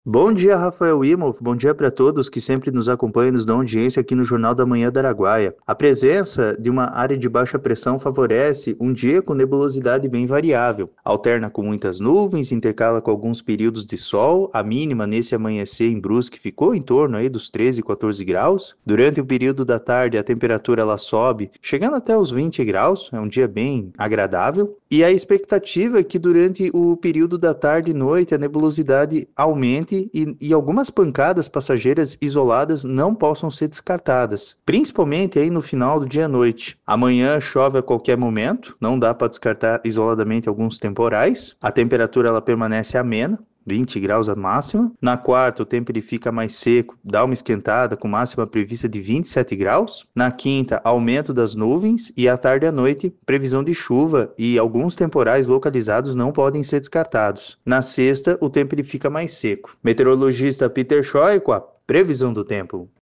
Bom dia, Rafael Imhoff. Bom dia para todos que sempre nos acompanham e nos dão audiência aqui no Jornal da Manhã da Araguaia. A presença de uma área de baixa pressão favorece um dia com nebulosidade bem variável. Alterna com muitas nuvens, intercala com alguns períodos de sol. A mínima nesse amanhecer em Brusque ficou em torno aí dos 13, 14 graus. Durante o período da tarde, a temperatura ela sobe, chegando até os 20 graus. É um dia bem agradável. E a expectativa é que durante o período da tarde e noite a nebulosidade aumente e algumas pancadas passageiras isoladas não possam ser descartadas, principalmente aí no final do dia à noite. Amanhã chove a qualquer momento, não dá para descartar isoladamente alguns temporais. A temperatura ela permanece amena, 20 graus a máxima. Na quarta, o tempo ele fica mais seco, dá uma esquentada com máxima prevista de 27 graus. Na quinta, aumento das nuvens e à tarde e à noite, previsão de chuva e alguns temporais localizados não podem ser descartados. Na sexta, o tempo ele fica mais seco. Meteorologista Peter Schoy com a previsão do tempo.